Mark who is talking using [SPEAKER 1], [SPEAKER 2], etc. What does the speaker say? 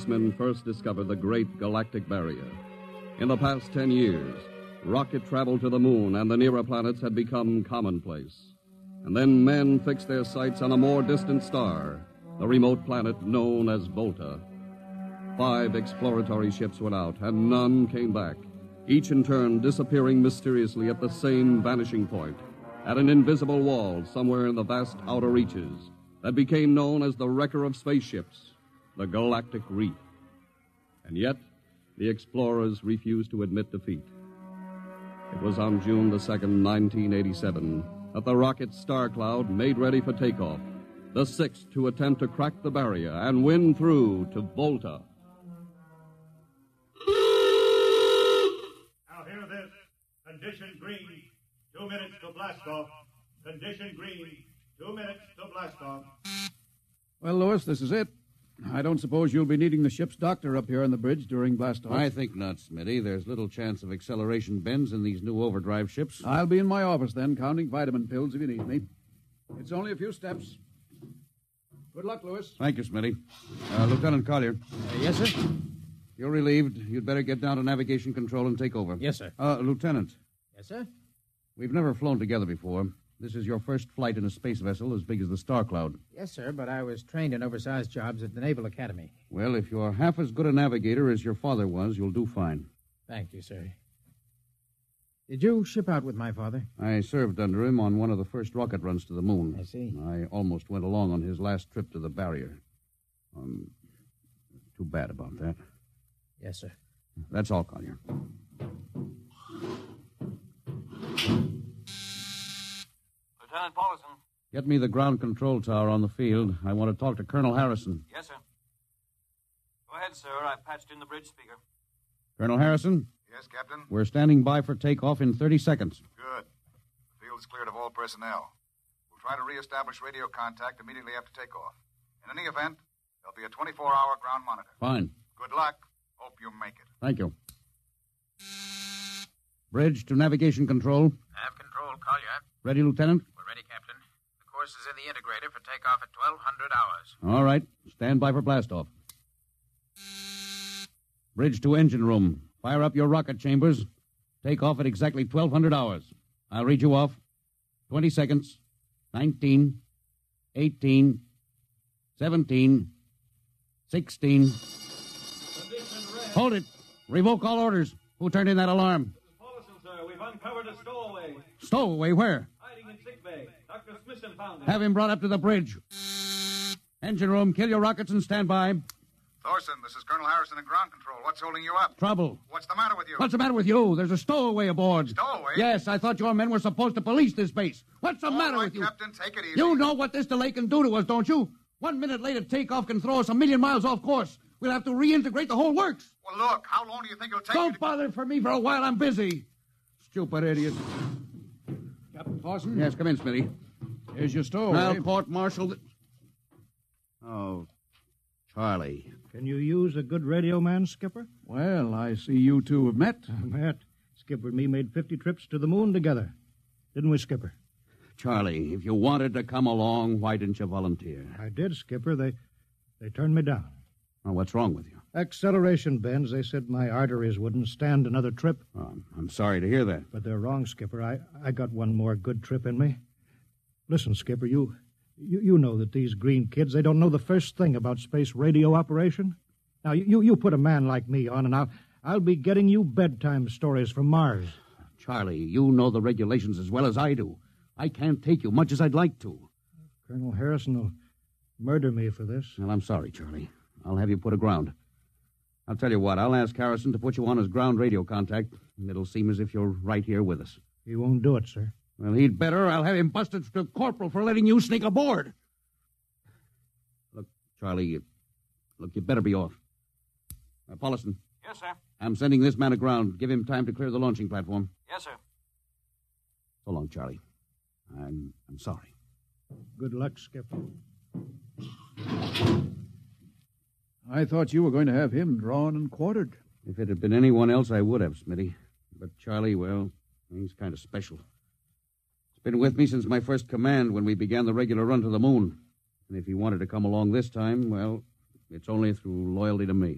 [SPEAKER 1] Men first discovered the Great Galactic Barrier. In the past 10 years, rocket travel to the moon and the nearer planets had become commonplace. And then men fixed their sights on a more distant star, the remote planet known as Volta. 5 exploratory ships went out, and none came back, each in turn disappearing mysteriously at the same vanishing point, at an invisible wall somewhere in the vast outer reaches that became known as the wrecker of spaceships, the Galactic Reef. And yet, the explorers refused to admit defeat. It was on June the 2nd, 1987, that the rocket Star Cloud made ready for takeoff, the 6th to attempt to crack the barrier and win through to Volta.
[SPEAKER 2] Now hear this. Condition green. 2 minutes to blast off. Condition green. 2 minutes to blast off.
[SPEAKER 3] Well, Lewis, this is it. I don't suppose you'll be needing the ship's doctor up here on the bridge during blast-off.
[SPEAKER 4] I think not, Smitty. There's little chance of acceleration bends in these new overdrive ships.
[SPEAKER 3] I'll be in my office then, counting vitamin pills if you need me. It's only a few steps. Good luck, Lewis.
[SPEAKER 4] Thank you, Smitty. Lieutenant Collier.
[SPEAKER 5] Yes, sir?
[SPEAKER 4] You're relieved. You'd better get down to navigation control and take over.
[SPEAKER 5] Yes, sir.
[SPEAKER 4] Lieutenant.
[SPEAKER 5] Yes, sir?
[SPEAKER 4] We've never flown together before. This is your first flight in a space vessel as big as the Star Cloud.
[SPEAKER 5] Yes, sir, but I was trained in oversized jobs at the Naval Academy.
[SPEAKER 4] Well, if you're half as good a navigator as your father was, you'll do fine.
[SPEAKER 5] Thank you, sir. Did you ship out with my father?
[SPEAKER 4] I served under him on one of the first rocket runs to the moon.
[SPEAKER 5] I see.
[SPEAKER 4] I almost went along on his last trip to the barrier. Too bad about that.
[SPEAKER 5] Yes, sir.
[SPEAKER 4] That's all, Collier.
[SPEAKER 6] Lieutenant Paulson.
[SPEAKER 4] Get me the ground control tower on the field. I want to talk to Colonel Harrison.
[SPEAKER 6] Yes, sir. Go ahead, sir. I patched in the bridge speaker.
[SPEAKER 4] Colonel Harrison?
[SPEAKER 7] Yes, Captain?
[SPEAKER 4] We're standing by for takeoff in 30 seconds.
[SPEAKER 7] Good. The field is cleared of all personnel. We'll try to reestablish radio contact immediately after takeoff. In any event, there'll be a 24-hour ground monitor.
[SPEAKER 4] Fine.
[SPEAKER 7] Good luck. Hope you make it.
[SPEAKER 4] Thank you. Bridge to navigation control.
[SPEAKER 5] Nav control, Collier.
[SPEAKER 4] Ready, Lieutenant?
[SPEAKER 5] We're ready, Captain. The course is in the integrator for takeoff at 1200 hours.
[SPEAKER 4] All right. Stand by for blastoff. Bridge to engine room. Fire up your rocket chambers. Take off at exactly 1200 hours. I'll read you off. 20 seconds. 19, 18, 17, 16. Hold it. Revoke all orders. Who turned in that alarm?
[SPEAKER 6] Paulson, sir. We've uncovered a stowaway.
[SPEAKER 4] Stowaway, where?
[SPEAKER 6] Hiding in sickbay. Dr. Smithson found him.
[SPEAKER 4] Have him brought up to the bridge. Engine room, kill your rockets and stand by.
[SPEAKER 7] Thorson, this is Colonel Harrison in ground control. What's holding you up?
[SPEAKER 4] Trouble.
[SPEAKER 7] What's the matter with you?
[SPEAKER 4] What's the matter with you? There's a stowaway aboard.
[SPEAKER 7] Stowaway?
[SPEAKER 4] Yes, I thought your men were supposed to police this base. What's the matter with you?
[SPEAKER 7] Captain, take it easy.
[SPEAKER 4] You know what this delay can do to us, don't you? 1 minute later takeoff can throw us a million miles off course. We'll have to reintegrate the whole works.
[SPEAKER 7] Well, look, how long do you think it'll take
[SPEAKER 4] Don't bother for me for a while. I'm busy. Stupid idiot.
[SPEAKER 3] Captain Paulson?
[SPEAKER 4] Yes, come in, Smitty.
[SPEAKER 3] Here's your stowaway.
[SPEAKER 4] I'll court-martial. Oh, Charlie.
[SPEAKER 8] Can you use a good radio man, Skipper?
[SPEAKER 3] Well, I see you two have met.
[SPEAKER 8] Matt, Skipper and me made 50 trips to the moon together. Didn't we, Skipper?
[SPEAKER 4] Charlie, if you wanted to come along, why didn't you volunteer?
[SPEAKER 8] I did, Skipper. They turned me down.
[SPEAKER 4] Oh, what's wrong with you?
[SPEAKER 8] Acceleration bends. They said my arteries wouldn't stand another trip.
[SPEAKER 4] Oh, I'm sorry to hear that.
[SPEAKER 8] But they're wrong, Skipper. I got one more good trip in me. Listen, Skipper, you know that these green kids, they don't know the first thing about space radio operation. Now, you put a man like me on, and I'll be getting you bedtime stories from Mars.
[SPEAKER 4] Charlie, you know the regulations as well as I do. I can't take you much as I'd like to.
[SPEAKER 8] Colonel Harrison will murder me for this.
[SPEAKER 4] Well, I'm sorry, Charlie. I'll have you put aground. I'll tell you what, I'll ask Harrison to put you on as ground radio contact, and it'll seem as if you're right here with us.
[SPEAKER 8] He won't do it, sir.
[SPEAKER 4] Well, he'd better. I'll have him busted to corporal for letting you sneak aboard. Look, Charlie, you better be off. Paulson.
[SPEAKER 6] Yes, sir.
[SPEAKER 4] I'm sending this man aground. Give him time to clear the launching platform.
[SPEAKER 6] Yes, sir.
[SPEAKER 4] So long, Charlie. I'm sorry.
[SPEAKER 8] Good luck, Skipper.
[SPEAKER 3] I thought you were going to have him drawn and quartered.
[SPEAKER 4] If it had been anyone else, I would have, Smitty. But Charlie, well, he's kind of special. He's been with me since my first command when we began the regular run to the moon. And if he wanted to come along this time, well, it's only through loyalty to me.